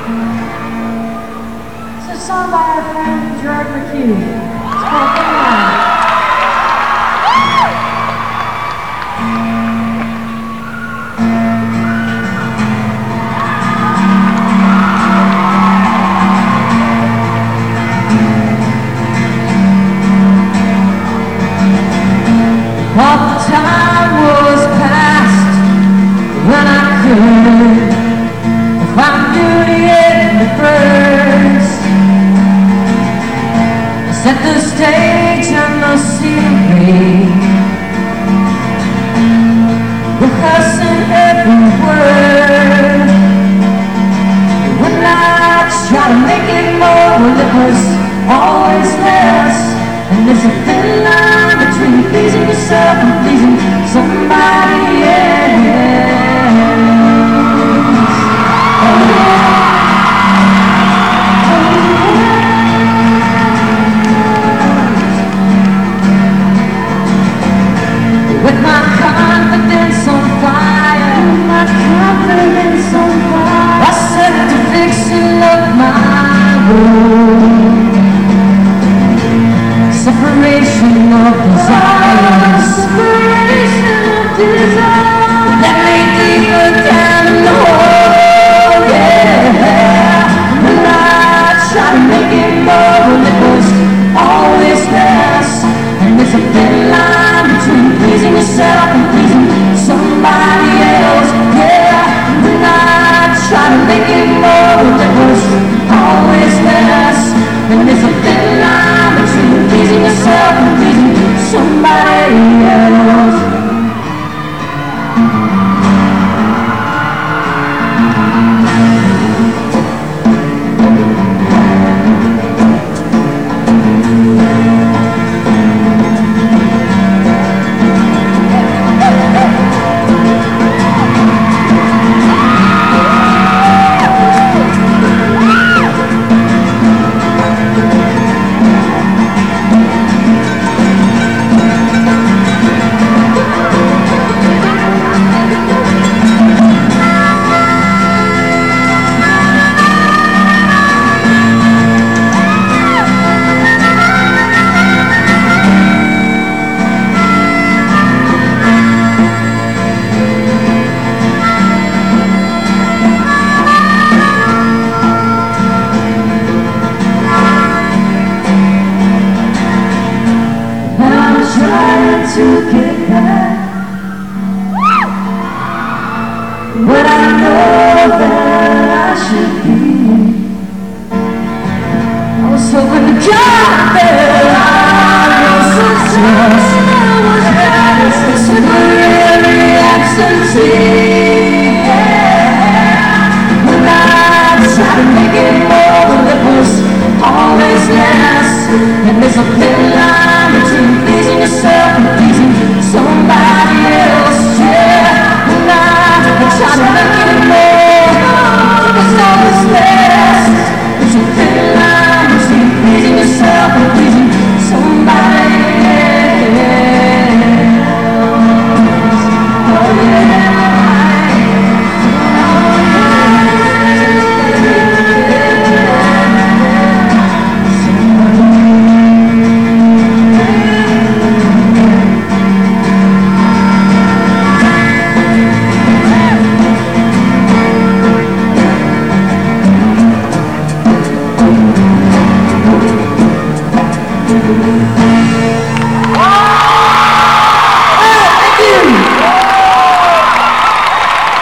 It's a song by our friend Gerard McHugh. It's called Inline. All the time was past when I could find beauty in the first. Set the stage and the scenery, rehearsing every word. When I try to make it more, well, it was always less. And there's a thin line between pleasing yourself and pleasing somebody else. With my confidence on fire, I set the fiction of my world. Separation of desires, that made deeper down in the hole, yeah. When I try to make it more, well, it was always less. And there's a thin line between pleasing yourself and pleasing somebody else, yeah. When I try to make it more, well, it was always less. And there's a thin line between pleasing yourself and pleasing somebody else. To get back, but I know that I should be. I was hoping to God that I was success. Temporary absentee. When I tried to make it more, well, it was always less. And there's a thin line between pleasing yourself and pleasing somebody else, yeah. When I try to make it more, it was always less. There's a thin line between pleasing yourself and pleasing somebody else. Oh yeah. Thank you.